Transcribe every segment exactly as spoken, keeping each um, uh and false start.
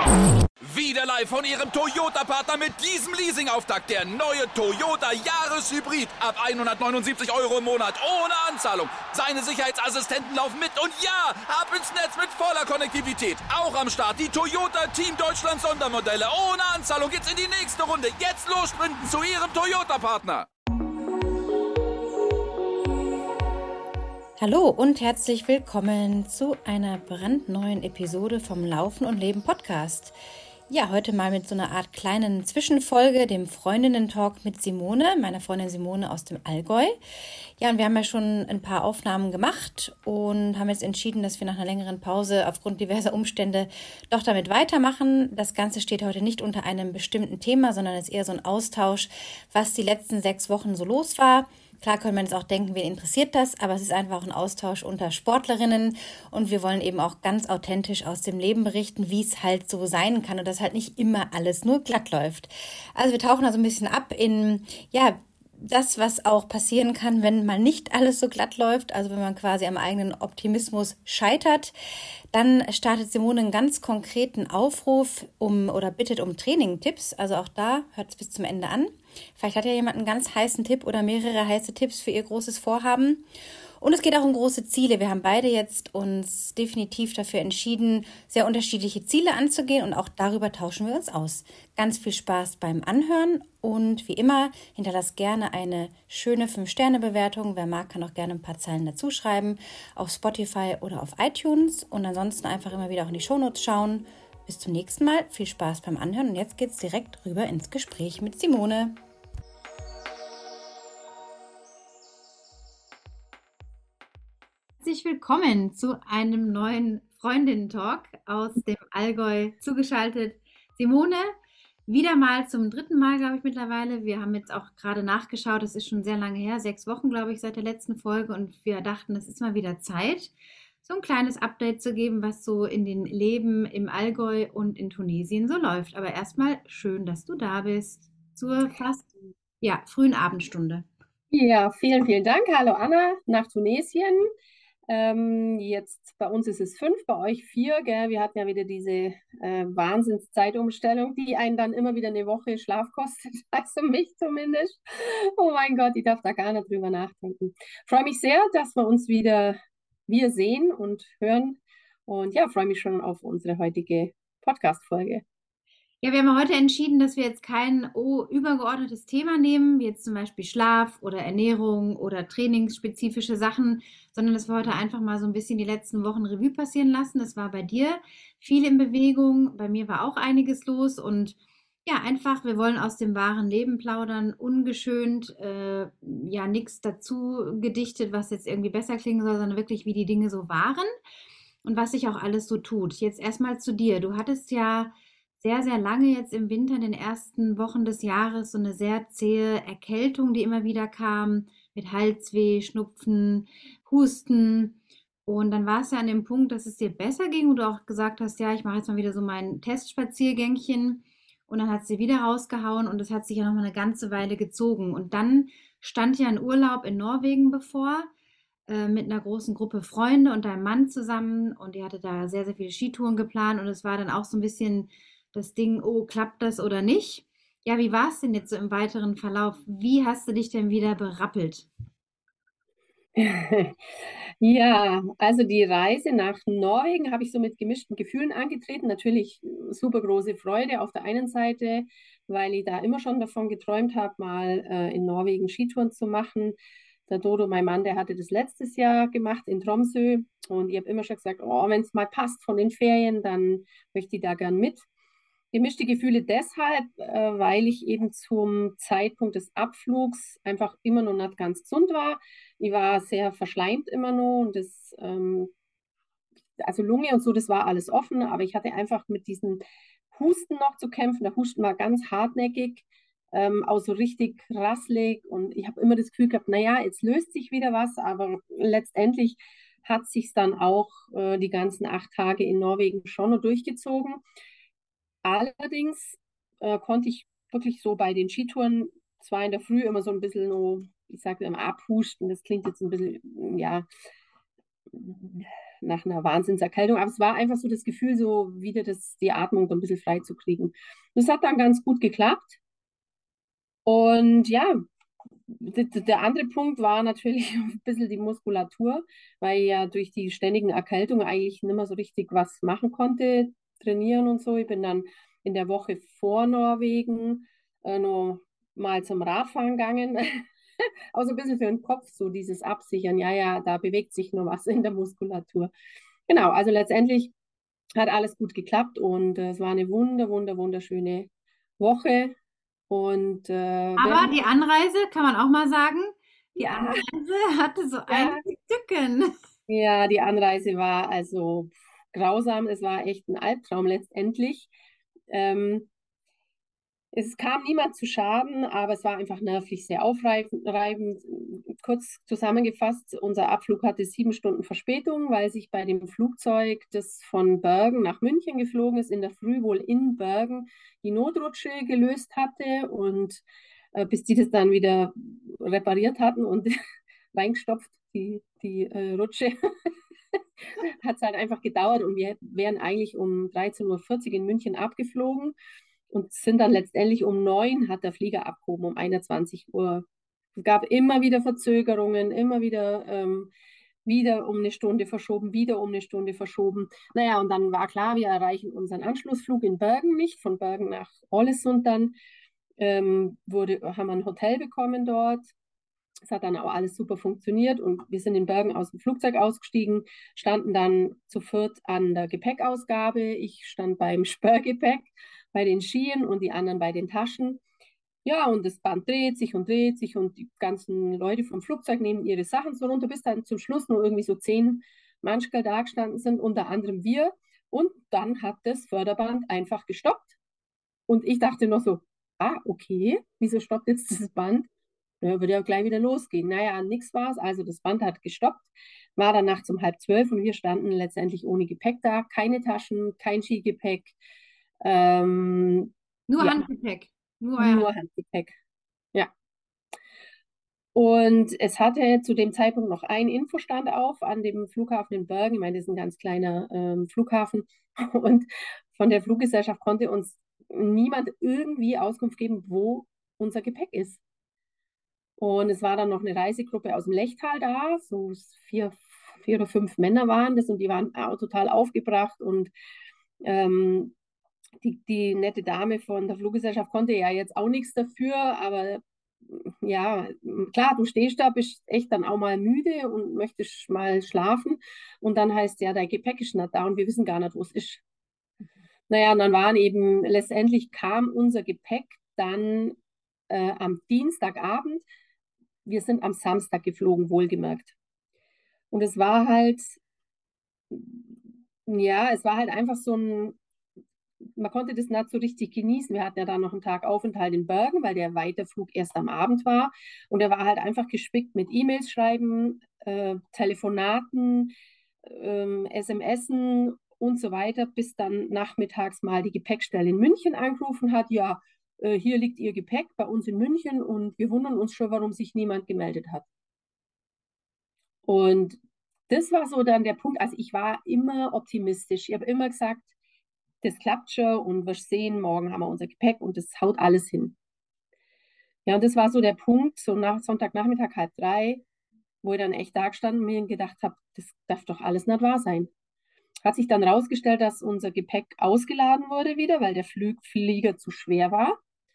Wieder live von Ihrem Toyota-Partner mit diesem Leasing-Auftakt. Der neue Toyota Jahreshybrid. Ab hundertneunundsiebzig Euro im Monat. Ohne Anzahlung. Seine Sicherheitsassistenten laufen mit. Und ja, ab ins Netz mit voller Konnektivität. Auch am Start die Toyota Team Deutschland Sondermodelle. Ohne Anzahlung geht's in die nächste Runde. Jetzt los sprinten zu Ihrem Toyota-Partner. Hallo und herzlich willkommen zu einer brandneuen Episode vom Laufen und Leben Podcast. Ja, heute mal mit so einer Art kleinen Zwischenfolge, dem Freundinnen-Talk mit Simone, meiner Freundin Simone aus dem Allgäu. Ja, und wir haben ja schon ein paar Aufnahmen gemacht und haben jetzt entschieden, dass wir nach einer längeren Pause aufgrund diverser Umstände doch damit weitermachen. Das Ganze steht heute nicht unter einem bestimmten Thema, sondern ist eher so ein Austausch, was die letzten sechs Wochen so los war. Klar können wir uns auch denken, wen interessiert das, aber es ist einfach ein Austausch unter Sportlerinnen und wir wollen eben auch ganz authentisch aus dem Leben berichten, wie es halt so sein kann und dass halt nicht immer alles nur glatt läuft. Also wir tauchen also ein bisschen ab in, ja, das, was auch passieren kann, wenn mal nicht alles so glatt läuft, also wenn man quasi am eigenen Optimismus scheitert. Dann startet Simone einen ganz konkreten Aufruf um oder bittet um Training-Tipps. Also auch da hört es bis zum Ende an. Vielleicht hat ja jemand einen ganz heißen Tipp oder mehrere heiße Tipps für ihr großes Vorhaben. Und es geht auch um große Ziele. Wir haben beide jetzt uns definitiv dafür entschieden, sehr unterschiedliche Ziele anzugehen und auch darüber tauschen wir uns aus. Ganz viel Spaß beim Anhören und wie immer hinterlasst gerne eine schöne fünf Sterne Bewertung. Wer mag, kann auch gerne ein paar Zeilen dazu schreiben auf Spotify oder auf iTunes und ansonsten einfach immer wieder auch in die Shownotes schauen. Bis zum nächsten Mal. Viel Spaß beim Anhören und jetzt geht's direkt rüber ins Gespräch mit Simone. Herzlich willkommen zu einem neuen Freundinnen-Talk aus dem Allgäu zugeschaltet. Simone, wieder mal zum dritten Mal, glaube ich, mittlerweile. Wir haben jetzt auch gerade nachgeschaut, es ist schon sehr lange her, sechs Wochen, glaube ich, seit der letzten Folge und wir dachten, es ist mal wieder Zeit, so ein kleines Update zu geben, was so in den Leben im Allgäu und in Tunesien so läuft. Aber erstmal schön, dass du da bist zur fast ja, frühen Abendstunde. Ja, vielen, vielen Dank. Hallo Anna, nach Tunesien. Ähm, jetzt bei uns ist es fünf, bei euch vier, gell? Wir hatten ja wieder diese äh, Wahnsinnszeitumstellung, die einen dann immer wieder eine Woche Schlaf kostet, also mich zumindest. Oh mein Gott, ich darf da gar nicht drüber nachdenken. Freue mich sehr, dass wir uns wieder wir sehen und hören und ja, freue mich schon auf unsere heutige Podcast-Folge. Ja, wir haben heute entschieden, dass wir jetzt kein oh, übergeordnetes Thema nehmen, wie jetzt zum Beispiel Schlaf oder Ernährung oder trainingsspezifische Sachen, sondern dass wir heute einfach mal so ein bisschen die letzten Wochen Revue passieren lassen. Das war bei dir viel in Bewegung, bei mir war auch einiges los und ja, einfach, wir wollen aus dem wahren Leben plaudern, ungeschönt, äh, ja, nichts dazu gedichtet, was jetzt irgendwie besser klingen soll, sondern wirklich, wie die Dinge so waren und was sich auch alles so tut. Jetzt erstmal zu dir. Du hattest ja sehr, sehr lange jetzt im Winter, in den ersten Wochen des Jahres, so eine sehr zähe Erkältung, die immer wieder kam, mit Halsweh, Schnupfen, Husten. Und dann war es ja an dem Punkt, dass es dir besser ging und du auch gesagt hast, ja, ich mache jetzt mal wieder so mein Testspaziergängchen. Und dann hat es dir wieder rausgehauen und das hat sich ja noch mal eine ganze Weile gezogen. Und dann stand ja ein Urlaub in Norwegen bevor, äh, mit einer großen Gruppe Freunde und deinem Mann zusammen. Und ihr hattet da sehr, sehr viele Skitouren geplant und es war dann auch so ein bisschen das Ding, oh, klappt das oder nicht? Ja, wie war es denn jetzt so im weiteren Verlauf? Wie hast du dich denn wieder berappelt? Ja, also die Reise nach Norwegen habe ich so mit gemischten Gefühlen angetreten. Natürlich super große Freude auf der einen Seite, weil ich da immer schon davon geträumt habe, mal äh, in Norwegen Skitouren zu machen. Der Dodo, mein Mann, der hatte das letztes Jahr gemacht in Tromsø und ich habe immer schon gesagt, oh, wenn es mal passt von den Ferien, dann möchte ich da gern mit. Gemischte Gefühle deshalb, äh, weil ich eben zum Zeitpunkt des Abflugs einfach immer noch nicht ganz gesund war. Ich war sehr verschleimt immer noch und das, ähm, also Lunge und so, das war alles offen, aber ich hatte einfach mit diesem Husten noch zu kämpfen. Der Husten war ganz hartnäckig, ähm, auch so richtig rasselig und ich habe immer das Gefühl gehabt, naja, jetzt löst sich wieder was, aber letztendlich hat sich dann auch äh, die ganzen acht Tage in Norwegen schon noch durchgezogen. Allerdings äh, konnte ich wirklich so bei den Skitouren zwar in der Früh immer so ein bisschen, no, ich sage immer abhusten, das klingt jetzt ein bisschen, ja, nach einer Wahnsinnserkältung. Aber es war einfach so das Gefühl, so wieder das, die Atmung so ein bisschen frei zu kriegen. Das hat dann ganz gut geklappt. Und ja, der andere Punkt war natürlich ein bisschen die Muskulatur, weil ich ja durch die ständigen Erkältungen eigentlich nicht mehr so richtig was machen konnte, trainieren und so. Ich bin dann in der Woche vor Norwegen äh, noch mal zum Radfahren gegangen. Auch so ein bisschen für den Kopf, so dieses Absichern. Ja, ja, da bewegt sich noch was in der Muskulatur. Genau, also letztendlich hat alles gut geklappt und äh, es war eine wunder, wunder, wunderschöne Woche. Und äh, Aber die Anreise, kann man auch mal sagen, die ja, Anreise hatte so ja, einige Tücken. ja, die Anreise war also grausam. Es war echt ein Albtraum letztendlich. Ähm, Es kam niemand zu Schaden, aber es war einfach nervlich sehr aufreibend. Kurz zusammengefasst, unser Abflug hatte sieben Stunden Verspätung, weil sich bei dem Flugzeug, das von Bergen nach München geflogen ist, in der Früh wohl in Bergen die Notrutsche gelöst hatte und äh, bis die das dann wieder repariert hatten und reingestopft, die, die äh, Rutsche, hat es halt einfach gedauert und wir wären eigentlich um dreizehn Uhr vierzig in München abgeflogen und sind dann letztendlich um neun hat der Flieger abgehoben, um einundzwanzig Uhr. Es gab immer wieder Verzögerungen, immer wieder, ähm, wieder um eine Stunde verschoben, wieder um eine Stunde verschoben. Naja, und dann war klar, wir erreichen unseren Anschlussflug in Bergen nicht, von Bergen nach Ålesund dann. Ähm, wurde, haben wir ein Hotel bekommen dort. Es hat dann auch alles super funktioniert und wir sind in Bergen aus dem Flugzeug ausgestiegen, standen dann zu viert an der Gepäckausgabe. Ich stand beim Sperrgepäck, bei den Skien und die anderen bei den Taschen. Ja, und das Band dreht sich und dreht sich und die ganzen Leute vom Flugzeug nehmen ihre Sachen so runter, bis dann zum Schluss nur irgendwie so zehn Manschkel da gestanden sind, unter anderem wir. Und dann hat das Förderband einfach gestoppt. Und ich dachte noch so, ah, okay, wieso stoppt jetzt das Band? Ja, würde ja gleich wieder losgehen. Naja, nix war es. Also das Band hat gestoppt, war dann nachts um halb zwölf und wir standen letztendlich ohne Gepäck da. Keine Taschen, kein Skigepäck. Ähm, Nur ja, Handgepäck. Nur euer nur Handgepäck. Ja. Und es hatte zu dem Zeitpunkt noch ein Infostand auf an dem Flughafen in Bergen. Ich meine, das ist ein ganz kleiner ähm, Flughafen. Und von der Fluggesellschaft konnte uns niemand irgendwie Auskunft geben, wo unser Gepäck ist. Und es war dann noch eine Reisegruppe aus dem Lechtal da, so vier, vier oder fünf Männer waren das und die waren auch total aufgebracht und ähm, die, die nette Dame von der Fluggesellschaft konnte ja jetzt auch nichts dafür, aber ja, klar, du stehst da, bist echt dann auch mal müde und möchtest mal schlafen und dann heißt ja, dein Gepäck ist nicht da und wir wissen gar nicht, wo es ist. Naja, und dann waren eben, letztendlich kam unser Gepäck dann äh, am Dienstagabend. Wir sind am Samstag geflogen, wohlgemerkt. Und es war halt, ja, es war halt einfach so ein, man konnte das nicht so richtig genießen. Wir hatten ja dann noch einen Tag Aufenthalt in Bergen, weil der Weiterflug erst am Abend war. Und er war halt einfach gespickt mit E-Mails schreiben, äh, Telefonaten, ähm, SMSen und so weiter, bis dann nachmittags mal die Gepäckstelle in München angerufen hat, ja, äh, hier liegt Ihr Gepäck bei uns in München und wir wundern uns schon, warum sich niemand gemeldet hat. Und das war so dann der Punkt. Also ich war immer optimistisch. Ich habe immer gesagt, das klappt schon und wir sehen, morgen haben wir unser Gepäck und das haut alles hin. Ja, und das war so der Punkt, so nach Sonntagnachmittag, halb drei, wo ich dann echt da gestanden und mir gedacht habe, das darf doch alles nicht wahr sein. Hat sich dann rausgestellt, dass unser Gepäck ausgeladen wurde wieder, weil der Flug, Flieger zu schwer war.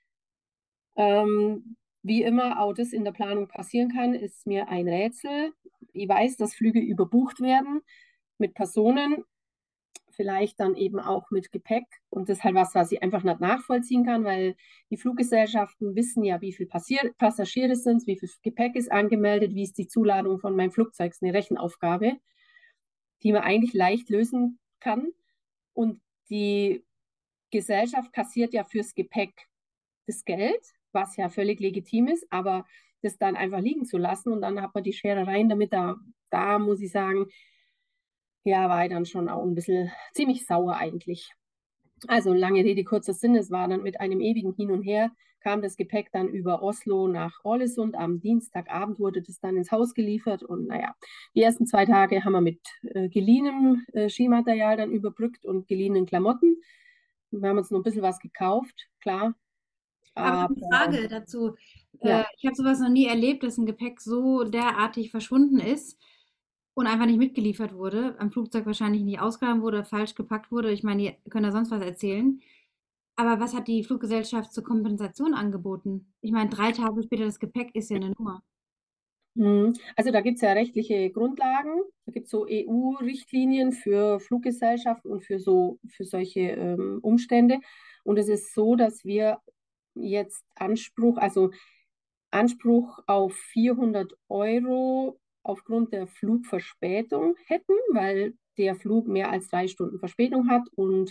Ähm, wie immer auch das in der Planung passieren kann, ist mir ein Rätsel. Ich weiß, dass Flüge überbucht werden mit Personen, vielleicht dann eben auch mit Gepäck. Und das ist halt was, was ich einfach nicht nachvollziehen kann, weil die Fluggesellschaften wissen ja, wie viele Passier Passagiere es sind, wie viel Gepäck ist angemeldet, wie ist die Zuladung von meinem Flugzeug. Das ist eine Rechenaufgabe, die man eigentlich leicht lösen kann. Und die Gesellschaft kassiert ja fürs Gepäck das Geld, was ja völlig legitim ist, aber das dann einfach liegen zu lassen und dann hat man die Scherereien damit, da, da muss ich sagen, ja, war ich dann schon auch ein bisschen ziemlich sauer eigentlich. Also lange Rede, kurzer Sinn, es war dann mit einem ewigen Hin und Her, kam das Gepäck dann über Oslo nach Ålesund. Am Dienstagabend wurde das dann ins Haus geliefert und naja, die ersten zwei Tage haben wir mit äh, geliehenem äh, Skimaterial dann überbrückt und geliehenen Klamotten. Wir haben uns noch ein bisschen was gekauft, klar. Aber Aber eine Frage dazu. Äh, ja, ich habe sowas noch nie erlebt, dass ein Gepäck so derartig verschwunden ist und einfach nicht mitgeliefert wurde. Am Flugzeug wahrscheinlich nicht ausgeladen wurde, falsch gepackt wurde. Ich meine, die können da sonst was erzählen. Aber was hat die Fluggesellschaft zur Kompensation angeboten? Ich meine, drei Tage später das Gepäck ist ja eine Nummer. mhm. Also da gibt es ja rechtliche Grundlagen. Da gibt es so E U-Richtlinien für Fluggesellschaften und für so für solche ähm, Umstände. Und es ist so, dass wir jetzt Anspruch, also Anspruch auf vierhundert Euro aufgrund der Flugverspätung hätten, weil der Flug mehr als drei Stunden Verspätung hat und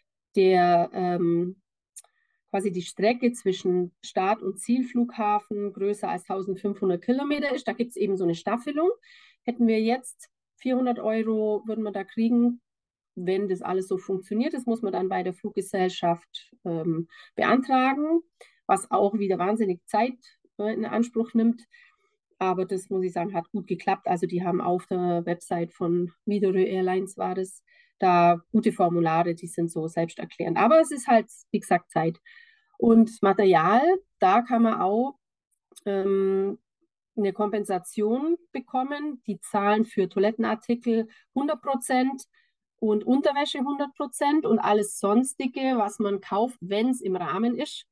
der ähm, quasi die Strecke zwischen Start- und Zielflughafen größer als eintausendfünfhundert Kilometer ist. Da gibt es eben so eine Staffelung. Hätten wir jetzt vierhundert Euro, würden wir da kriegen, wenn das alles so funktioniert. Das muss man dann bei der Fluggesellschaft ähm, beantragen, was auch wieder wahnsinnig Zeit äh, in Anspruch nimmt. Aber das, muss ich sagen, hat gut geklappt. Also die haben auf der Website von Widerøe Airlines war das, da gute Formulare, die sind so selbsterklärend. Aber es ist halt, wie gesagt, Zeit. Und Material, da kann man auch ähm, eine Kompensation bekommen. Die zahlen für Toilettenartikel hundert Prozent und Unterwäsche hundert Prozent und alles Sonstige, was man kauft, wenn es im Rahmen ist,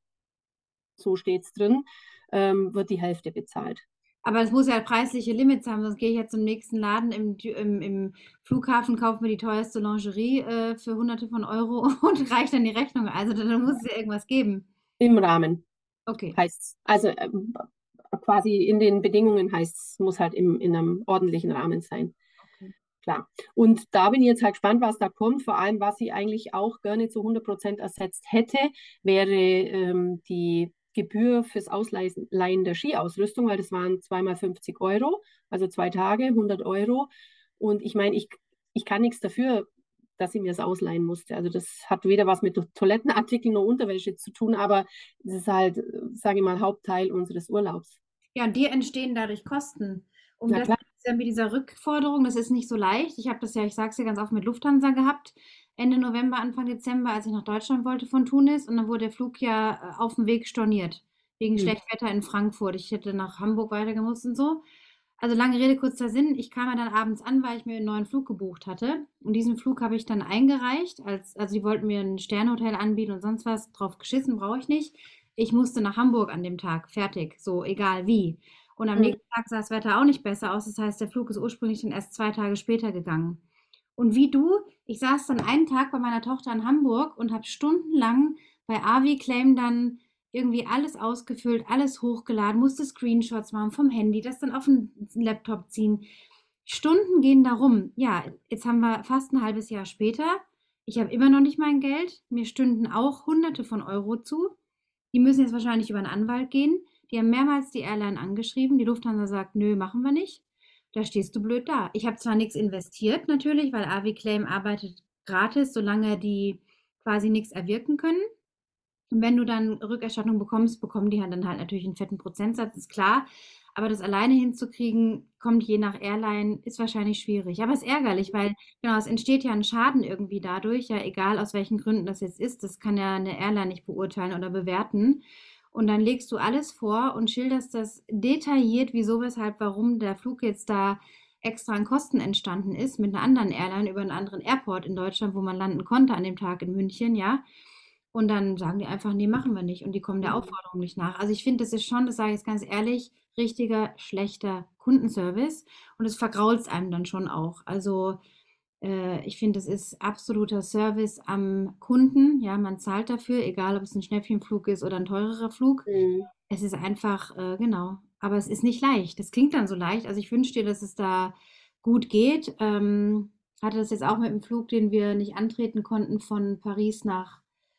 so steht es drin, ähm, wird die Hälfte bezahlt. Aber es muss ja preisliche Limits haben, sonst gehe ich ja zum nächsten Laden im, im, im Flughafen, kaufe mir die teuerste Lingerie äh, für Hunderte von Euro und reiche dann die Rechnung. Also da muss es ja irgendwas geben. Im Rahmen Okay. heißt es. Also ähm, quasi in den Bedingungen heißt es, muss halt im, in einem ordentlichen Rahmen sein. Okay. Klar. Und da bin ich jetzt halt gespannt, was da kommt. Vor allem, was ich eigentlich auch gerne zu hundert Prozent ersetzt hätte, wäre ähm, die Gebühr fürs Ausleihen der Skiausrüstung, weil das waren zweimal fünfzig Euro, also zwei Tage, hundert Euro. Und ich meine, ich, ich kann nichts dafür, dass ich mir das ausleihen musste. Also das hat weder was mit Toilettenartikeln noch Unterwäsche zu tun, aber das ist halt, sage ich mal, Hauptteil unseres Urlaubs. Ja, und dir entstehen dadurch Kosten. Um Na das klar. ja mit dieser Rückforderung, das ist nicht so leicht. Ich habe das ja, ich sage es ja ganz oft mit Lufthansa gehabt, Ende November, Anfang Dezember, als ich nach Deutschland wollte von Tunis. Und dann wurde der Flug ja äh, auf dem Weg storniert, wegen Hm. Schlechtwetter in Frankfurt. Ich hätte nach Hamburg weitergemusst und so. Also lange Rede, kurzer Sinn. Ich kam ja dann abends an, weil ich mir einen neuen Flug gebucht hatte. Und diesen Flug habe ich dann eingereicht. Als, also die wollten mir ein Sternhotel anbieten und sonst was. Drauf geschissen, brauche ich nicht. Ich musste nach Hamburg an dem Tag. Fertig. So, egal wie. Und am Hm. nächsten Tag sah das Wetter auch nicht besser aus. Das heißt, der Flug ist ursprünglich dann erst zwei Tage später gegangen. Und wie du, ich saß dann einen Tag bei meiner Tochter in Hamburg und habe stundenlang bei Aviclaim dann irgendwie alles ausgefüllt, alles hochgeladen, musste Screenshots machen vom Handy, das dann auf den Laptop ziehen. Stunden gehen darum. Ja, jetzt haben wir fast ein halbes Jahr später. Ich habe immer noch nicht mein Geld. Mir stünden auch Hunderte von Euro zu. Die müssen jetzt wahrscheinlich über einen Anwalt gehen. Die haben mehrmals die Airline angeschrieben. Die Lufthansa sagt, nö, machen wir nicht. Da stehst du blöd da. Ich habe zwar nichts investiert natürlich, weil Aviclaim arbeitet gratis, solange die quasi nichts erwirken können. Und wenn du dann Rückerstattung bekommst, bekommen die halt dann halt natürlich einen fetten Prozentsatz, ist klar. Aber das alleine hinzukriegen, kommt je nach Airline, ist wahrscheinlich schwierig. Aber es ist ärgerlich, weil genau, es entsteht ja ein Schaden irgendwie dadurch, ja, egal aus welchen Gründen das jetzt ist, das kann ja eine Airline nicht beurteilen oder bewerten. Und dann legst du alles vor und schilderst das detailliert, wieso, weshalb, warum der Flug jetzt da extra an Kosten entstanden ist mit einer anderen Airline über einen anderen Airport in Deutschland, wo man landen konnte an dem Tag in München, ja. Und dann sagen die einfach, nee, machen wir nicht. Und die kommen der Aufforderung nicht nach. Also ich finde, das ist schon, das sage ich jetzt ganz ehrlich, richtiger, schlechter Kundenservice. Und es vergrault es einem dann schon auch. Also äh, ich finde, das ist absoluter Service am Kunden. Ja, man zahlt dafür, egal ob es ein Schnäppchenflug ist oder ein teurerer Flug. Hm. Es ist einfach, äh, genau. Aber es ist nicht leicht. Das klingt dann so leicht. Also ich wünsche dir, dass es da gut geht. Ähm, hatte das jetzt auch mit dem Flug, den wir nicht antreten konnten, von Paris nach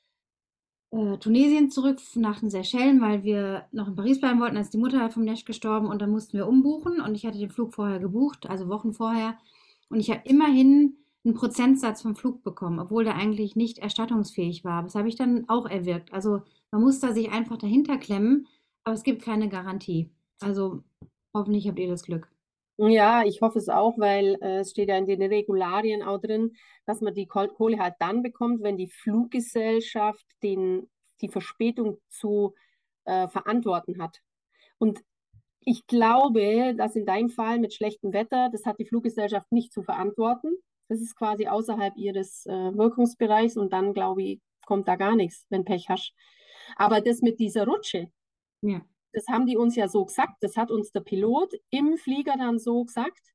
äh, Tunesien zurück, nach den Seychellen, weil wir noch in Paris bleiben wollten. Da ist die Mutter vom Nesch gestorben und dann mussten wir umbuchen. Und ich hatte den Flug vorher gebucht, also Wochen vorher. Und ich habe immerhin einen Prozentsatz vom Flug bekommen, obwohl der eigentlich nicht erstattungsfähig war. Das habe ich dann auch erwirkt. Also man muss da sich einfach dahinter klemmen, aber es gibt keine Garantie. Also hoffentlich habt ihr das Glück. Ja, ich hoffe es auch, weil äh, es steht ja in den Regularien auch drin, dass man die Kol- Kohle halt dann bekommt, wenn die Fluggesellschaft den, die Verspätung zu äh, verantworten hat. Und ich glaube, dass in deinem Fall mit schlechtem Wetter, das hat die Fluggesellschaft nicht zu verantworten. Das ist quasi außerhalb ihres äh, Wirkungsbereichs und dann, glaube ich, kommt da gar nichts, wenn Pech hast. Aber das mit dieser Rutsche, Ja. das haben die uns ja so gesagt. Das hat uns der Pilot im Flieger dann so gesagt.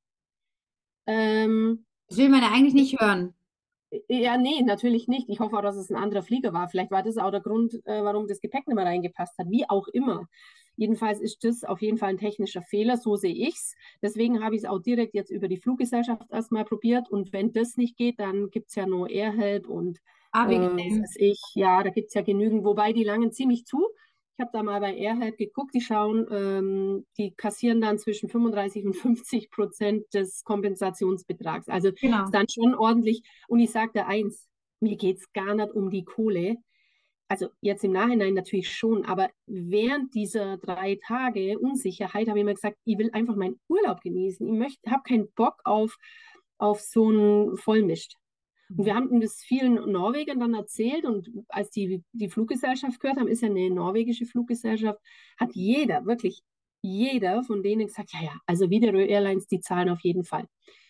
Ähm, Das will man ja eigentlich nicht hören. ja, nee, natürlich nicht. Ich hoffe auch, dass es ein anderer Flieger war. Vielleicht war das auch der Grund, äh, warum das Gepäck nicht mehr reingepasst hat. Wie auch immer. Jedenfalls ist das auf jeden Fall ein technischer Fehler, so sehe ich es. Deswegen habe ich es auch direkt jetzt über die Fluggesellschaft erstmal probiert. Und wenn das nicht geht, dann gibt es ja nur AirHelp und äh, was A W G M. weiß ich, ja, da gibt es ja genügend, wobei die langen ziemlich zu. Ich habe da mal bei AirHelp geguckt, die schauen, ähm, die kassieren dann zwischen fünfunddreißig und fünfzig Prozent des Kompensationsbetrags. Also ist Genau. dann schon ordentlich. Und ich sagte eins, mir geht es gar nicht um die Kohle. Also jetzt im Nachhinein natürlich schon, aber während dieser drei Tage Unsicherheit habe ich mir gesagt, ich will einfach meinen Urlaub genießen. Ich möchte, habe keinen Bock auf, auf so einen Vollmist. Und wir haben das vielen Norwegern dann erzählt und als die die Fluggesellschaft gehört haben, ist ja eine norwegische Fluggesellschaft, hat jeder, wirklich jeder von denen gesagt, ja, ja, also Widerøe Airlines, die zahlen auf jeden Fall.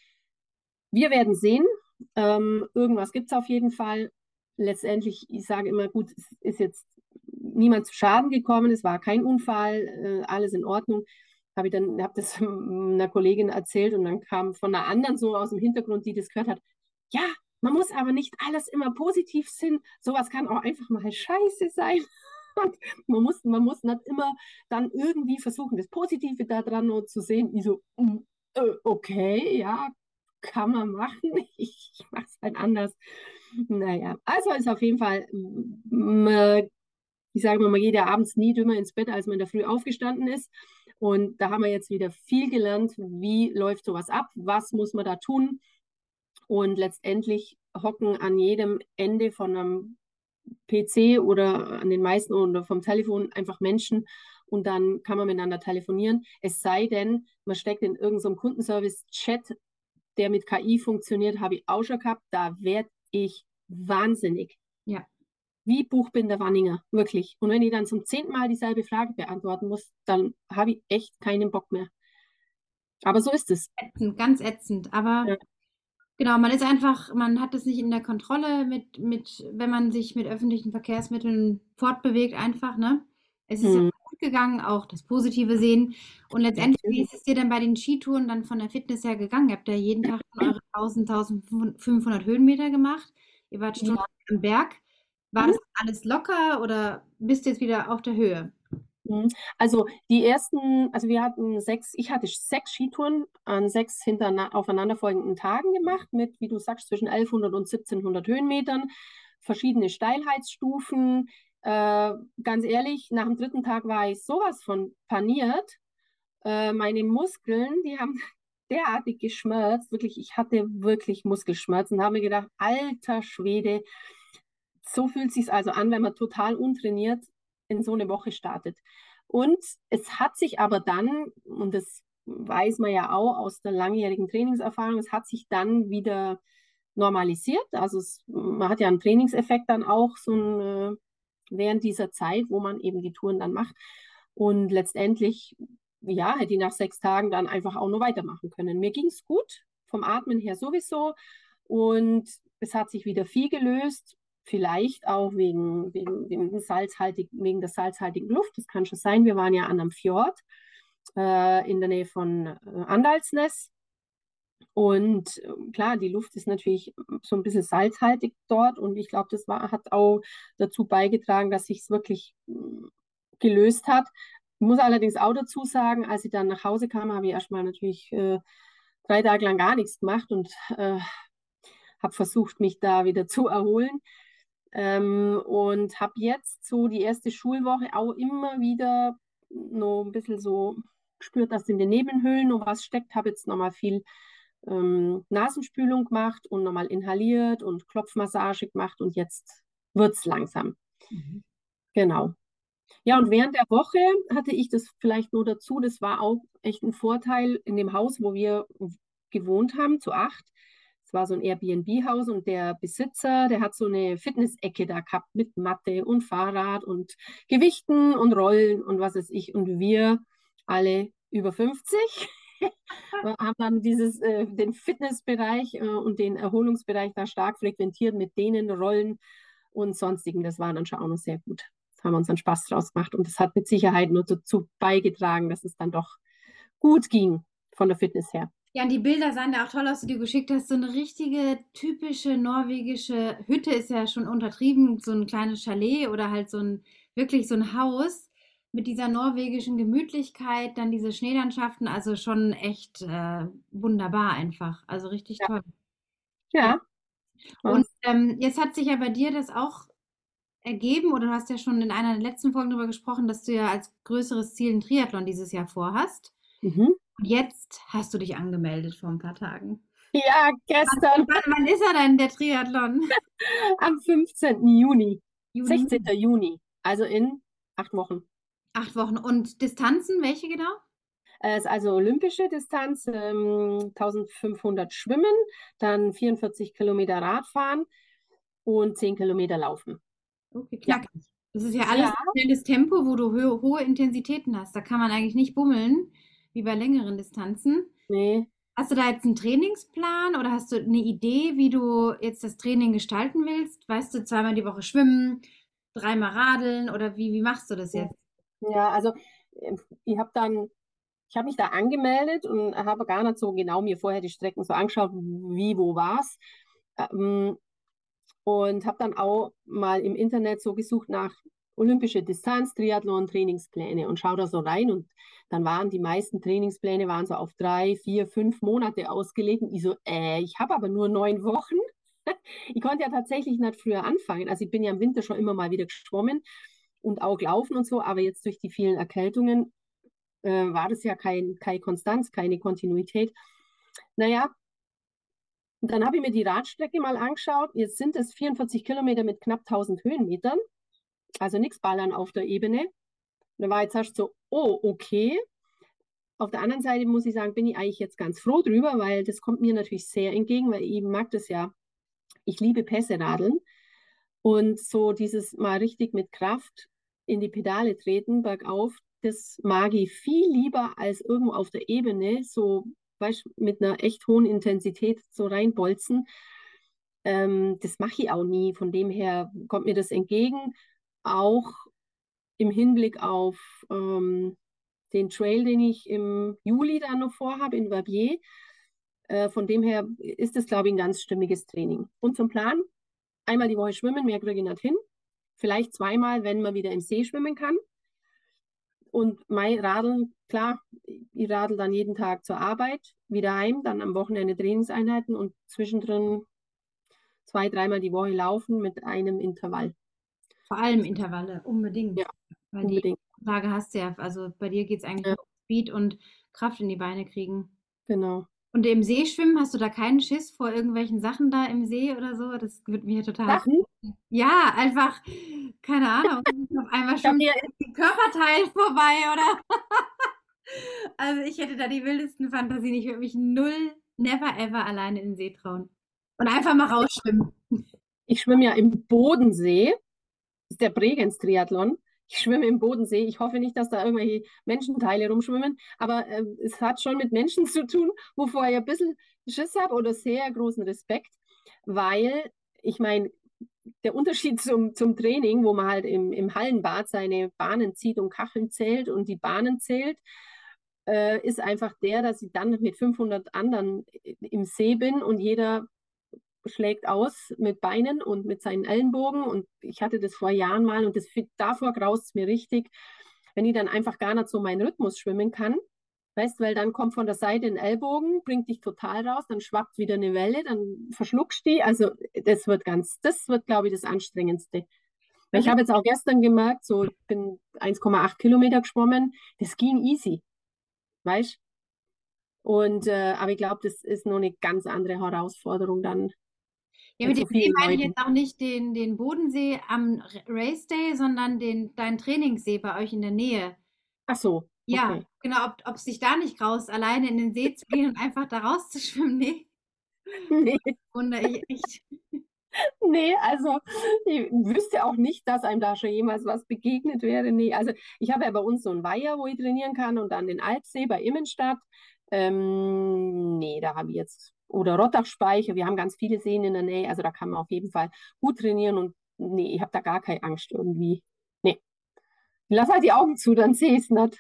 Wir werden sehen. Ähm, irgendwas gibt es auf jeden Fall. Letztendlich, ich sage immer, gut, es ist jetzt niemand zu Schaden gekommen, es war kein Unfall, äh, alles in Ordnung. Habe ich dann, habe das einer Kollegin erzählt und dann kam von einer anderen so aus dem Hintergrund, die das gehört hat, ja, man muss aber nicht alles immer positiv sehen, sowas kann auch einfach mal scheiße sein. Und man muss, man muss nicht immer dann irgendwie versuchen, das Positive daran nur zu sehen. Ich so, mm, äh, okay, ja, kann man machen. Ich mache es halt anders. Naja, also ist auf jeden Fall, mm, ich sage mal, man geht ja abends nie dümmer ins Bett, als man in der Früh aufgestanden ist. Und da haben wir jetzt wieder viel gelernt, wie läuft sowas ab, was muss man da tun. Und letztendlich hocken an jedem Ende von einem P C oder an den meisten oder vom Telefon einfach Menschen und dann kann man miteinander telefonieren. Es sei denn, man steckt in irgendeinem Kundenservice-Chat, der mit K I funktioniert, habe ich auch schon gehabt. Da werde ich wahnsinnig. Ja. Wie Buchbinder Wanninger, wirklich. Und wenn ich dann zum zehnten Mal dieselbe Frage beantworten muss, dann habe ich echt keinen Bock mehr. Aber so ist es. Ätzend, ganz ätzend. Aber Ja. genau, man ist einfach, man hat es nicht in der Kontrolle mit, mit, wenn man sich mit öffentlichen Verkehrsmitteln fortbewegt, einfach, ne? Es ist ja Hm, gut gegangen, auch das Positive sehen. Und letztendlich, wie natürlich. ist es dir denn bei den Skitouren dann von der Fitness her gegangen? Ihr habt ja jeden Tag eure tausend, tausendfünfhundert Höhenmeter gemacht. Ihr wart Ja. stundenlang am Berg. War Hm. das alles locker oder bist du jetzt wieder auf der Höhe? Mhm. Also die ersten, also wir hatten sechs, ich hatte sechs Skitouren an sechs hintereinander, aufeinanderfolgenden Tagen gemacht, mit, wie du sagst, zwischen elfhundert und siebzehnhundert Höhenmetern, verschiedene Steilheitsstufen. Äh, ganz ehrlich, nach dem dritten Tag war ich sowas von paniert. Äh, meine Muskeln, die haben derartig geschmerzt, wirklich, ich hatte wirklich Muskelschmerzen, habe mir gedacht, alter Schwede, so fühlt es sich also an, wenn man total untrainiert in so eine Woche startet. Und es hat sich aber dann, und das weiß man ja auch aus der langjährigen Trainingserfahrung, es hat sich dann wieder normalisiert. Also es, man hat ja einen Trainingseffekt dann auch so ein, äh, während dieser Zeit, wo man eben die Touren dann macht. Und letztendlich, ja, hätte ich nach sechs Tagen dann einfach auch nur weitermachen können. Mir ging es gut, vom Atmen her sowieso. Und es hat sich wieder viel gelöst. Vielleicht auch wegen, wegen, dem salzhaltig, wegen der salzhaltigen Luft. Das kann schon sein. Wir waren ja an einem Fjord äh, in der Nähe von äh, Andalsnes. Und äh, klar, die Luft ist natürlich so ein bisschen salzhaltig dort. Und ich glaube, das war, hat auch dazu beigetragen, dass sich es wirklich äh, gelöst hat. Ich muss allerdings auch dazu sagen, als ich dann nach Hause kam, habe ich erstmal natürlich äh, drei Tage lang gar nichts gemacht und äh, habe versucht, mich da wieder zu erholen. Ähm, und habe jetzt so die erste Schulwoche auch immer wieder noch ein bisschen so gespürt, dass in den Nebenhöhlen noch was steckt. Habe jetzt nochmal viel ähm, Nasenspülung gemacht und nochmal inhaliert und Klopfmassage gemacht und jetzt wird es langsam. Mhm. Genau. Ja, und während der Woche hatte ich das vielleicht nur dazu, das war auch echt ein Vorteil in dem Haus, wo wir gewohnt haben, zu acht. Es war so ein Airbnb-Haus und der Besitzer, der hat so eine Fitness-Ecke da gehabt mit Matte und Fahrrad und Gewichten und Rollen und was weiß ich. Und wir alle über fünfzig haben dann dieses, äh, den Fitnessbereich äh, und den Erholungsbereich da stark frequentiert mit denen Rollen und sonstigen. Das war dann schon auch noch sehr gut. Das haben wir uns dann Spaß draus gemacht und das hat mit Sicherheit nur dazu beigetragen, dass es dann doch gut ging von der Fitness her. Ja, und die Bilder sahen ja auch toll aus, die du geschickt hast. So eine richtige typische norwegische Hütte ist ja schon untertrieben, so ein kleines Chalet oder halt so ein wirklich so ein Haus mit dieser norwegischen Gemütlichkeit, dann diese Schneelandschaften, also schon echt äh, wunderbar einfach. Also richtig Ja, toll. Ja. ja. Und Was? ähm, jetzt hat sich ja bei dir das auch ergeben, oder du hast ja schon in einer der letzten Folgen darüber gesprochen, dass du ja als größeres Ziel einen Triathlon dieses Jahr vorhast. Mhm. Und jetzt hast du dich angemeldet vor ein paar Tagen. Ja, Wann, gestern wann ist er denn, der Triathlon? am fünfzehnten Juni, Juni? sechzehnten Juni, also in acht Wochen. Acht Wochen. Und Distanzen, welche genau? Es ist also olympische Distanz, ähm, eintausendfünfhundert Schwimmen, dann vierundvierzig Kilometer Radfahren und zehn Kilometer Laufen. Okay, Ja, knackig. Das ist ja alles ja, schnelles Tempo, wo du ho hohe Intensitäten hast. Da kann man eigentlich nicht bummeln, wie bei längeren Distanzen. nee. Hast du da jetzt einen Trainingsplan oder hast du eine Idee, wie du jetzt das Training gestalten willst? Weißt du, zweimal die Woche schwimmen, dreimal radeln oder wie, wie machst du das jetzt? Ja, also äh, ich habe dann, ich habe mich da angemeldet und habe gar nicht so genau mir vorher die Strecken so angeschaut, wie, wo war's. Ähm, und habe dann auch mal im Internet so gesucht nach olympische Distanz, Triathlon, Trainingspläne und schaue da so rein und dann waren die meisten Trainingspläne waren so auf drei, vier, fünf Monate ausgelegt und ich so, äh, ich habe aber nur neun Wochen. Ich konnte ja tatsächlich nicht früher anfangen. Also ich bin ja im Winter schon immer mal wieder geschwommen und auch laufen und so, aber jetzt durch die vielen Erkältungen äh, war das ja kein, keine Konstanz, keine Kontinuität. Naja, und dann habe ich mir die Radstrecke mal angeschaut. Jetzt sind es vierundvierzig Kilometer mit knapp tausend Höhenmetern, also nichts ballern auf der Ebene. Und da war jetzt erst so, oh, okay. Auf der anderen Seite muss ich sagen, bin ich eigentlich jetzt ganz froh drüber, weil das kommt mir natürlich sehr entgegen, weil ich mag das ja. Ich liebe Pässe-Radeln und so dieses mal richtig mit Kraft in die Pedale treten, bergauf, das mag ich viel lieber als irgendwo auf der Ebene, so weißt, mit einer echt hohen Intensität so reinbolzen. Ähm, das mache ich auch nie. Von dem her kommt mir das entgegen. Auch im Hinblick auf ähm, den Trail, den ich im Juli dann noch vorhabe in Verbier. Äh, von dem her ist es, glaube ich, ein ganz stimmiges Training. Und zum Plan, einmal die Woche schwimmen, mehr kriege ich nicht hin. Vielleicht zweimal, wenn man wieder im See schwimmen kann. Und mein Radeln, klar, ich radel dann jeden Tag zur Arbeit, wieder heim, dann am Wochenende Trainingseinheiten und zwischendrin zwei, dreimal die Woche laufen mit einem Intervall. Vor allem Intervalle, unbedingt. Ja, Weil die unbedingt. Tage hast du ja, also bei dir geht es eigentlich Ja, nur um Speed und Kraft in die Beine kriegen. genau. Und im See schwimmen, hast du da keinen Schiss vor irgendwelchen Sachen da im See oder so? Das würde mich ja total. Sachen. Ja, einfach, keine Ahnung, auf einmal Ich habe schwimmt hier ein Körperteil vorbei oder. Also ich hätte da die wildesten Fantasien. Ich würde mich null, never ever alleine in den See trauen. Und einfach mal rausschwimmen. Ich schwimme ja im Bodensee, das ist der Bregenz-Triathlon. Ich schwimme im Bodensee. Ich hoffe nicht, dass da irgendwelche Menschenteile rumschwimmen, aber äh, es hat schon mit Menschen zu tun, wovor ich ein bisschen Schiss habe oder sehr großen Respekt, weil ich meine, der Unterschied zum, zum Training, wo man halt im, im Hallenbad seine Bahnen zieht und Kacheln zählt und die Bahnen zählt, äh, ist einfach der, dass ich dann mit fünfhundert anderen im See bin und jeder schlägt aus mit Beinen und mit seinen Ellenbogen. Und ich hatte das vor Jahren mal und das, davor graust es mir richtig, wenn ich dann einfach gar nicht so meinen Rhythmus schwimmen kann. Weißt, weil dann kommt von der Seite ein Ellbogen, bringt dich total raus, dann schwappt wieder eine Welle, dann verschluckst die. Also das wird ganz, das wird, glaube ich, das Anstrengendste. Weil ich habe jetzt auch gestern gemerkt, so ich bin eins Komma acht Kilometer geschwommen, das ging easy. Weißt? Und äh, aber ich glaube, das ist noch eine ganz andere Herausforderung dann Ja, mit mit so dem See vielen meine ich Leuten. jetzt auch nicht den, den Bodensee am R- Race Day, sondern den, deinen Trainingssee bei euch in der Nähe. Ach so, Ja, okay. genau, ob, ob es dich da nicht graust, alleine in den See zu gehen und einfach da rauszuschwimmen. Nee, Nee, wundere ich echt. nee, also ich wüsste auch nicht, dass einem da schon jemals was begegnet wäre. Nee, also ich habe ja bei uns so einen Weiher, wo ich trainieren kann und dann den Alpsee bei Immenstadt. Ähm, nee, da habe ich jetzt, oder Rottachspeicher, wir haben ganz viele Seen in der Nähe, also da kann man auf jeden Fall gut trainieren und nee, ich habe da gar keine Angst irgendwie. Nee, lass halt die Augen zu, dann sehe ich es nicht.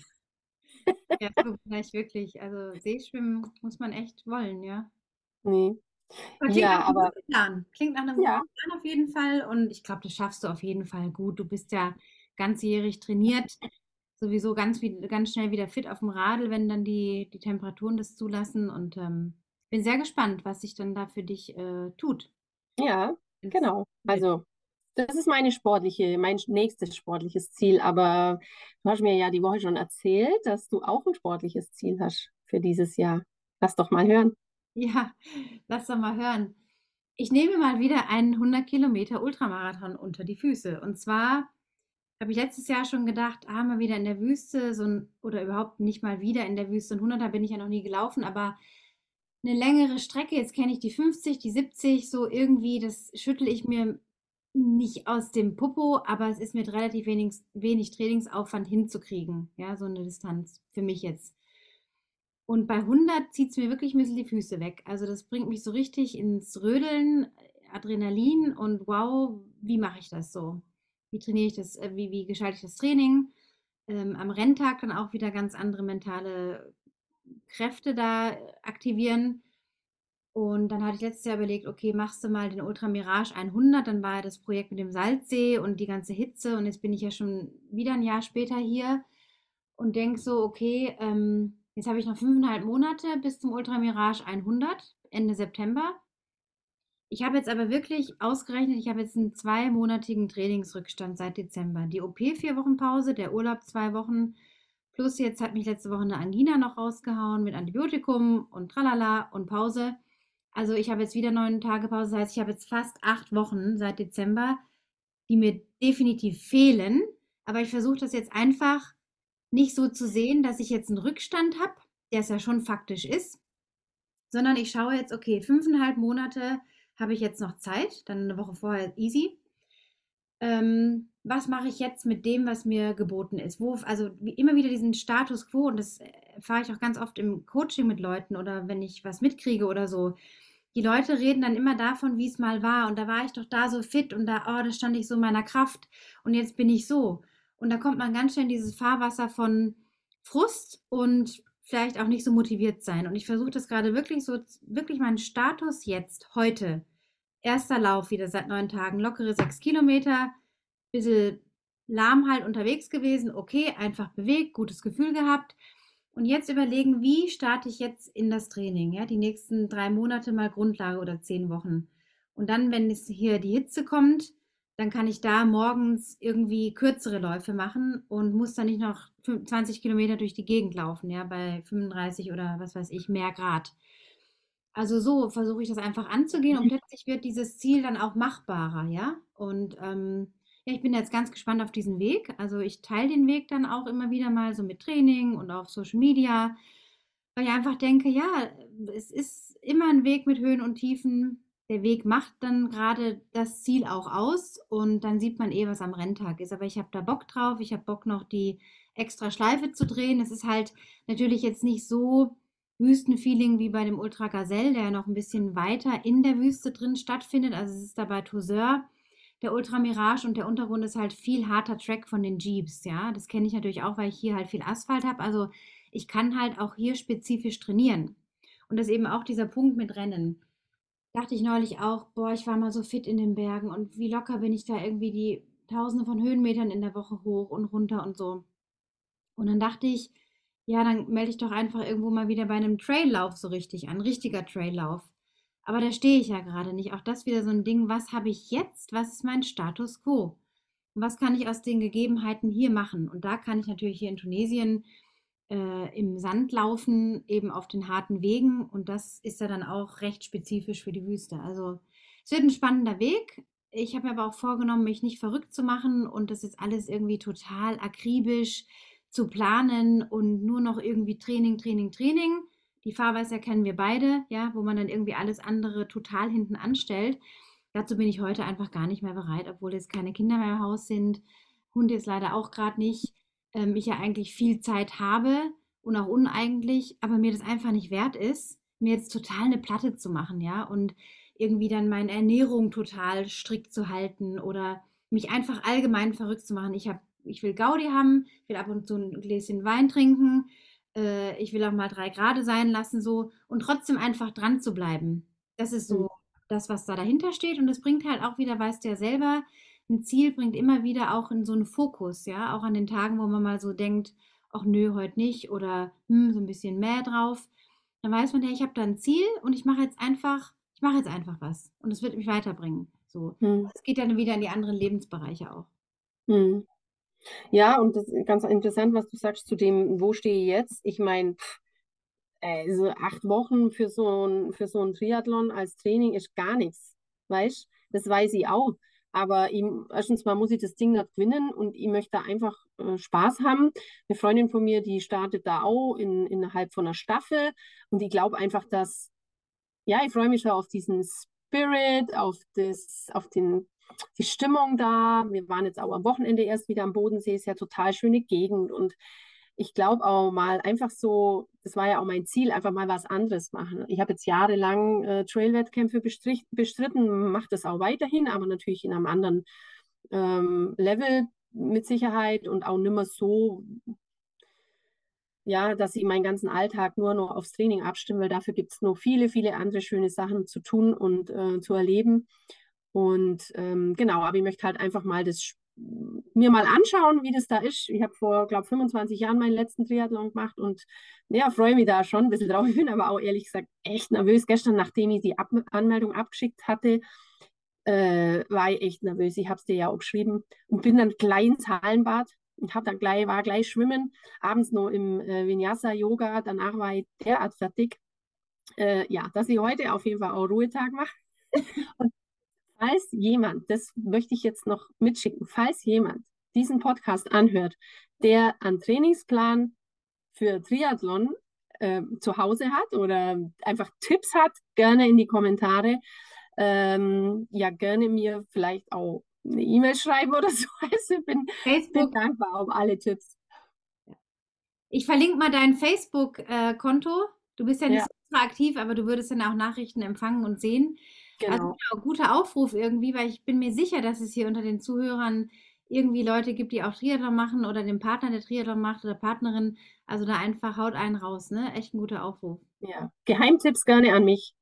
Ja, das bewundere ich wirklich. Also Seeschwimmen muss man echt wollen, ja. Nee. Aber klingt nach Ja, einem aber guten Plan. Klingt nach einem guten ja, Plan auf jeden Fall. Und ich glaube, das schaffst du auf jeden Fall gut. Du bist ja ganzjährig trainiert, sowieso ganz, wie, ganz schnell wieder fit auf dem Radl, wenn dann die, die Temperaturen das zulassen. Und ähm, bin sehr gespannt, was sich dann da für dich äh, tut. ja, Wenn's genau. wird. Also, das ist meine sportliche, mein nächstes sportliches Ziel. Aber du hast mir ja die Woche schon erzählt, dass du auch ein sportliches Ziel hast für dieses Jahr. Lass doch mal hören. Ja, lass doch mal hören. Ich nehme mal wieder einen hundert Kilometer Ultramarathon unter die Füße. Und zwar habe ich letztes Jahr schon gedacht, ah, mal wieder in der Wüste, so ein, oder überhaupt nicht mal wieder in der Wüste. Ein hunderter bin ich ja noch nie gelaufen, aber eine längere Strecke, jetzt kenne ich die fünfzig, die siebzig, so irgendwie, das schüttle ich mir nicht aus dem Popo, aber es ist mit relativ wenig, wenig Trainingsaufwand hinzukriegen, ja, so eine Distanz für mich jetzt. Und bei hundert zieht es mir wirklich ein bisschen die Füße weg. Also das bringt mich so richtig ins Rödeln, Adrenalin und wow, wie mache ich das so? Wie trainiere ich das? Äh, Wie, wie gestalte ich das Training? Ähm, am Renntag dann auch wieder ganz andere mentale Kräfte da aktivieren. Und dann hatte ich letztes Jahr überlegt, okay, machst du mal den Ultra Mirage hundert, dann war ja das Projekt mit dem Salzsee und die ganze Hitze und jetzt bin ich ja schon wieder ein Jahr später hier und denke so, okay, ähm, jetzt habe ich noch fünfeinhalb Monate bis zum Ultra Mirage hundert, Ende September. Ich habe jetzt aber wirklich ausgerechnet, ich habe jetzt einen zweimonatigen Trainingsrückstand seit Dezember. Die O P vier Wochen Pause, der Urlaub zwei Wochen, plus jetzt hat mich letzte Woche eine Angina noch rausgehauen mit Antibiotikum und tralala und Pause. Also ich habe jetzt wieder neun Tage Pause, das heißt, ich habe jetzt fast acht Wochen seit Dezember, die mir definitiv fehlen. Aber ich versuche das jetzt einfach nicht so zu sehen, dass ich jetzt einen Rückstand habe, der es ja schon faktisch ist, sondern ich schaue jetzt, okay, fünfeinhalb Monate habe ich jetzt noch Zeit, dann eine Woche vorher easy. Ähm, was mache ich jetzt mit dem, was mir geboten ist? Wo, also wie immer wieder diesen Status quo, und das erfahre ich auch ganz oft im Coaching mit Leuten oder wenn ich was mitkriege oder so. Die Leute reden dann immer davon, wie es mal war. Und da war ich doch da so fit und da, oh, da stand ich so in meiner Kraft und jetzt bin ich so. Und da kommt man ganz schnell in dieses Fahrwasser von Frust und vielleicht auch nicht so motiviert sein. Und ich versuche das gerade wirklich so, wirklich meinen Status jetzt, heute. Erster Lauf wieder seit neun Tagen, lockere sechs Kilometer, bisschen lahm halt unterwegs gewesen, okay, einfach bewegt, gutes Gefühl gehabt. Und jetzt überlegen, wie starte ich jetzt in das Training, ja, die nächsten drei Monate mal Grundlage oder zehn Wochen. Und dann, wenn es hier die Hitze kommt, dann kann ich da morgens irgendwie kürzere Läufe machen und muss dann nicht noch zwanzig Kilometer durch die Gegend laufen, ja, bei fünfunddreißig oder was weiß ich, mehr Grad. Also so versuche ich das einfach anzugehen und plötzlich wird dieses Ziel dann auch machbarer, ja. Und ähm, ja, ich bin jetzt ganz gespannt auf diesen Weg. Also ich teile den Weg dann auch immer wieder mal so mit Training und auf Social Media, weil ich einfach denke, ja, es ist immer ein Weg mit Höhen und Tiefen. Der Weg macht dann gerade das Ziel auch aus und dann sieht man eh, was am Renntag ist. Aber ich habe da Bock drauf. Ich habe Bock noch die extra Schleife zu drehen. Es ist halt natürlich jetzt nicht so Wüstenfeeling wie bei dem Ultra Gazelle, der ja noch ein bisschen weiter in der Wüste drin stattfindet. Also es ist da bei Tozeur der Ultra Mirage und der Untergrund ist halt viel harter Track von den Jeeps, ja. Das kenne ich natürlich auch, weil ich hier halt viel Asphalt habe. Also ich kann halt auch hier spezifisch trainieren. Und das ist eben auch dieser Punkt mit Rennen. Dachte ich neulich auch, boah, ich war mal so fit in den Bergen und wie locker bin ich da irgendwie die Tausende von Höhenmetern in der Woche hoch und runter und so. Und dann dachte ich, ja, dann melde ich doch einfach irgendwo mal wieder bei einem Traillauf so richtig an, richtiger Traillauf. Aber da stehe ich ja gerade nicht. Auch das wieder so ein Ding, was habe ich jetzt? Was ist mein Status quo? Und was kann ich aus den Gegebenheiten hier machen? Und da kann ich natürlich hier in Tunesien äh, im Sand laufen, eben auf den harten Wegen. Und das ist ja dann auch recht spezifisch für die Wüste. Also es wird ein spannender Weg. Ich habe mir aber auch vorgenommen, mich nicht verrückt zu machen und das jetzt alles irgendwie total akribisch zu planen und nur noch irgendwie Training, Training, Training. Die Fahrweise kennen wir beide, ja, wo man dann irgendwie alles andere total hinten anstellt. Dazu bin ich heute einfach gar nicht mehr bereit, obwohl jetzt keine Kinder mehr im Haus sind. Hund ist leider auch gerade nicht. Ähm, ich ja eigentlich viel Zeit habe und auch uneigentlich, aber mir das einfach nicht wert ist, mir jetzt total eine Platte zu machen, ja, und irgendwie dann meine Ernährung total strikt zu halten oder mich einfach allgemein verrückt zu machen. Ich habe, ich will Gaudi haben, ich will ab und zu ein Gläschen Wein trinken, äh, ich will auch mal drei Grade sein lassen so und trotzdem einfach dran zu bleiben. Das ist Mhm. so das, was da dahinter steht und das bringt halt auch wieder, weißt du ja selber, ein Ziel bringt immer wieder auch in so einen Fokus, ja, auch an den Tagen, wo man mal so denkt, ach nö, heute nicht oder hm, so ein bisschen mehr drauf. Dann weiß man, ja, ich habe da ein Ziel und ich mache jetzt einfach, ich mache jetzt einfach was und es wird mich weiterbringen. So, Mhm. es geht dann wieder in die anderen Lebensbereiche auch. Mhm. Ja, und das ist ganz interessant, was du sagst zu dem, wo stehe ich jetzt? Ich meine, also acht Wochen für so ein, für so ein Triathlon als Training ist gar nichts, weißt? Das weiß ich auch. Aber ich, erstens mal muss ich das Ding nicht gewinnen und ich möchte da einfach äh, Spaß haben. Eine Freundin von mir, die startet da auch in, innerhalb von einer Staffel und ich glaube einfach, dass, ja, ich freue mich schon auf diesen Spirit, auf das, auf den, die Stimmung da. Wir waren jetzt auch am Wochenende erst wieder am Bodensee, ist ja total schöne Gegend und ich glaube auch mal einfach so, das war ja auch mein Ziel, einfach mal was anderes machen. Ich habe jetzt jahrelang äh, Trail-Wettkämpfe bestrich- bestritten, mache das auch weiterhin, aber natürlich in einem anderen ähm, Level mit Sicherheit und auch nicht mehr so, ja, dass ich meinen ganzen Alltag nur noch aufs Training abstimme, weil dafür gibt es noch viele, viele andere schöne Sachen zu tun und äh, zu erleben. Und ähm, genau, aber ich möchte halt einfach mal das mir mal anschauen, wie das da ist. Ich habe vor, glaube fünfundzwanzig Jahren meinen letzten Triathlon gemacht und ja, freue mich da schon ein bisschen drauf. Ich bin aber auch ehrlich gesagt echt nervös. Gestern, nachdem ich die Ab Anmeldung abgeschickt hatte, äh, war ich echt nervös. Ich habe es dir ja auch geschrieben und bin dann gleich ins Hallenbad und habe dann gleich, war gleich schwimmen, abends noch im äh, Vinyasa-Yoga. Danach war ich derart fertig, äh, ja, dass ich heute auf jeden Fall auch Ruhetag mache. Und falls jemand, das möchte ich jetzt noch mitschicken, falls jemand diesen Podcast anhört, der einen Trainingsplan für Triathlon äh, zu Hause hat oder einfach Tipps hat, gerne in die Kommentare. Ähm, ja, gerne mir vielleicht auch eine E-Mail schreiben oder so. Also bin, bin Facebook, dankbar um alle Tipps. ich verlinke mal dein Facebook-Konto. Du bist ja nicht Ja, so ultra aktiv, aber du würdest dann auch Nachrichten empfangen und sehen. Also genau. ja, guter Aufruf irgendwie, weil ich bin mir sicher, dass es hier unter den Zuhörern irgendwie Leute gibt, die auch Triathlon machen oder den Partner, der Triathlon macht oder Partnerin. Also da einfach haut einen raus, ne? Echt ein guter Aufruf. Ja. Geheimtipps gerne an mich.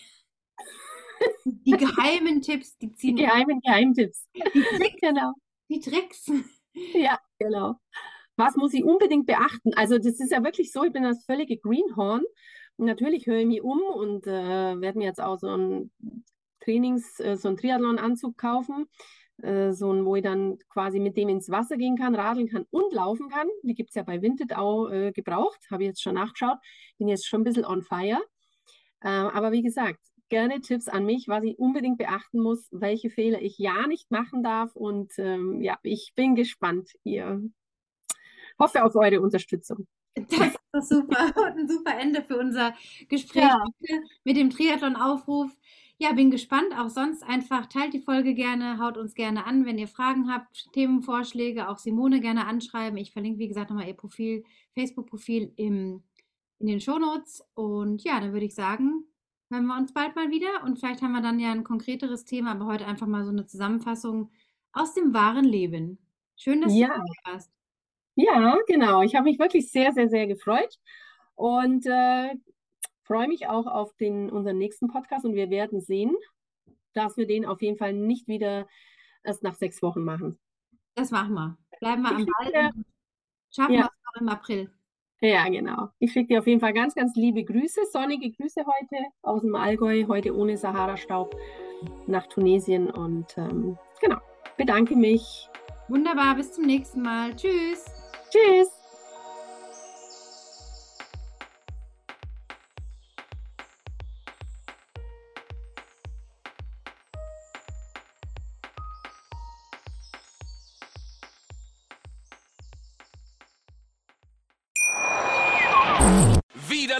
Die geheimen Tipps, die Die ziehen geheimen Geheimtipps. die Tricks, Genau. die Tricks. Ja, genau. Was muss ich unbedingt beachten? Also das ist ja wirklich so, ich bin das völlige Greenhorn. Und natürlich höre ich mich um und äh, werde mir jetzt auch so ein Trainings, äh, so einen Triathlon-Anzug kaufen, äh, so ein, wo ich dann quasi mit dem ins Wasser gehen kann, radeln kann und laufen kann. Die gibt es ja bei Vinted auch äh, gebraucht, habe ich jetzt schon nachgeschaut. Bin jetzt schon ein bisschen on fire. Äh, aber wie gesagt, gerne Tipps an mich, was ich unbedingt beachten muss, welche Fehler ich ja nicht machen darf. Und ähm, ja, ich bin gespannt. Ihr hoffe auf eure Unterstützung. Das ist doch super und ein super Ende für unser Gespräch Ja, heute mit dem Triathlon-Aufruf. Ja, bin gespannt. Auch sonst einfach teilt die Folge gerne, haut uns gerne an, wenn ihr Fragen habt, Themenvorschläge, auch Simone gerne anschreiben. Ich verlinke, wie gesagt, nochmal ihr Profil, Facebook-Profil im, in den Shownotes. Und ja, dann würde ich sagen, hören wir uns bald mal wieder und vielleicht haben wir dann ja ein konkreteres Thema, aber heute einfach mal so eine Zusammenfassung aus dem wahren Leben. Schön, dass du ja, dabei warst. ja, genau. Ich habe mich wirklich sehr, sehr, sehr gefreut und äh, freue mich auch auf den, unseren nächsten Podcast und wir werden sehen, dass wir den auf jeden Fall nicht wieder erst nach sechs Wochen machen. Das machen wir. Bleiben wir Ich am schicke Ball dir, und schaffen wir ja, es noch im April. ja, genau. Ich schicke dir auf jeden Fall ganz, ganz liebe Grüße, sonnige Grüße heute aus dem Allgäu, heute ohne Sahara-Staub nach Tunesien und ähm, genau, bedanke mich. Wunderbar, bis zum nächsten Mal. Tschüss. Tschüss.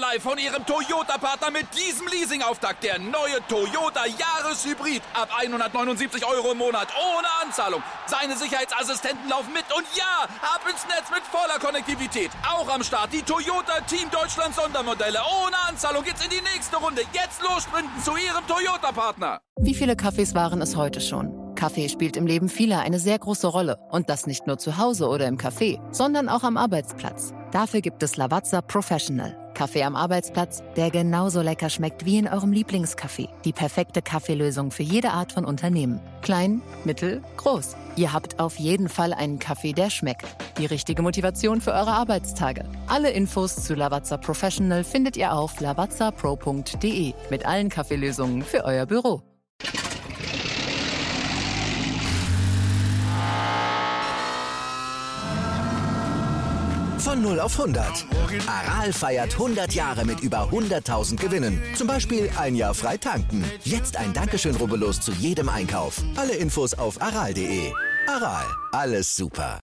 live von Ihrem Toyota-Partner mit diesem Leasing-Auftakt. Der neue Toyota Jahreshybrid. Ab hundertneunundsiebzig Euro im Monat. Ohne Anzahlung. Seine Sicherheitsassistenten laufen mit. Und ja, ab ins Netz mit voller Konnektivität. Auch am Start die Toyota Team Deutschland Sondermodelle. Ohne Anzahlung geht's in die nächste Runde. Jetzt los sprinten zu Ihrem Toyota-Partner. Wie viele Kaffees waren es heute schon? Kaffee spielt im Leben vieler eine sehr große Rolle. Und das nicht nur zu Hause oder im Café, sondern auch am Arbeitsplatz. Dafür gibt es Lavazza Professional. Kaffee am Arbeitsplatz, der genauso lecker schmeckt wie in eurem Lieblingscafé. Die perfekte Kaffeelösung für jede Art von Unternehmen. Klein, mittel, groß. Ihr habt auf jeden Fall einen Kaffee, der schmeckt. Die richtige Motivation für eure Arbeitstage. Alle Infos zu Lavazza Professional findet ihr auf lavazza pro punkt de mit allen Kaffeelösungen für euer Büro. Von null auf hundert. Aral feiert hundert Jahre mit über hunderttausend Gewinnen. Zum Beispiel ein Jahr frei tanken. Jetzt ein Dankeschön, rubbellos zu jedem Einkauf. Alle Infos auf aral punkt de. Aral, alles super.